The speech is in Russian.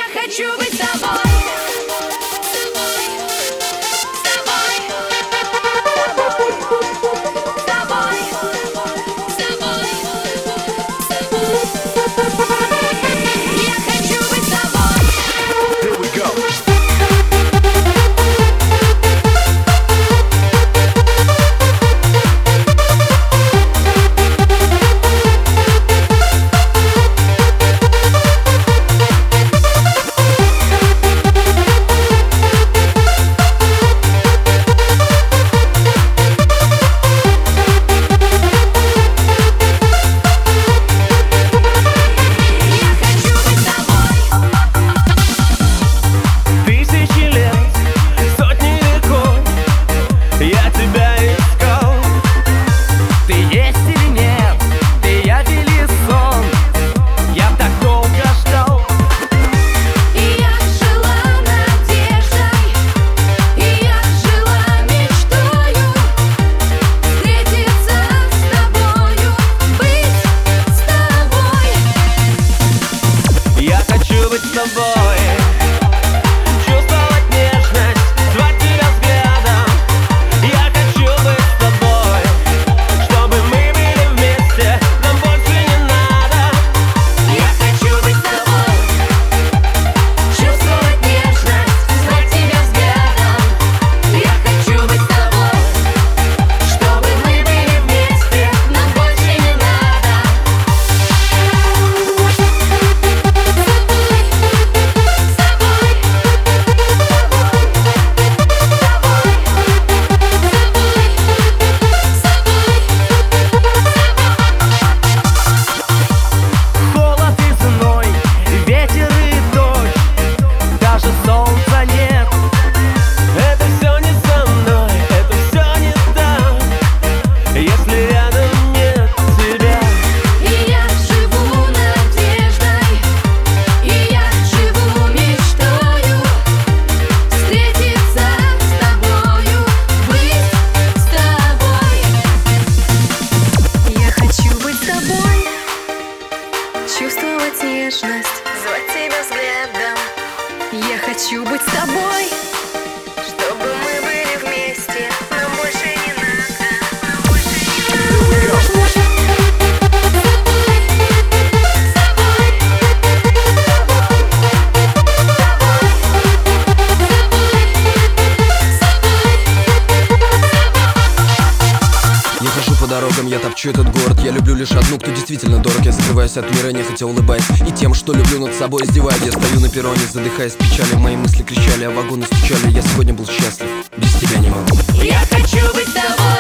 хочу быть с тобой. Чувствовать нежность, звать тебя взглядом. Я хочу быть с тобой, чтобы мы были вместе. Нам больше не надо, нам больше не надо. Я хожу по дорогам, я топчу этот город. Я люблю лишь одну, кто действительно дорог. Я закрываюсь от мира, нехотя улыбаясь, и тем, что люблю, над собой издеваюсь. Я стою на перроне, задыхаясь в печали. Мои мысли кричали, а вагоны стучали. Я сегодня был счастлив, без тебя не могу. Я хочу быть с тобой.